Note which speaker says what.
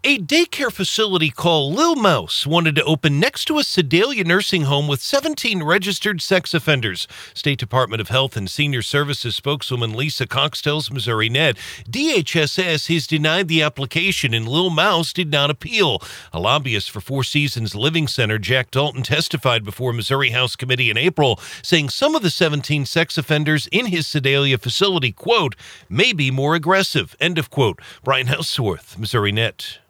Speaker 1: A daycare facility called Lil Mouse wanted to open next to a Sedalia nursing home with 17 registered sex offenders. State Department of Health and Senior Services spokeswoman Lisa Cox tells Missouri Net DHSS has denied the application and Lil Mouse did not appeal. A lobbyist for Four Seasons Living Center, Jack Dalton, testified before Missouri House Committee in April, saying some of the 17 sex offenders in his Sedalia facility, quote, may be more aggressive, end of quote. Brian Houseworth, Missouri Net.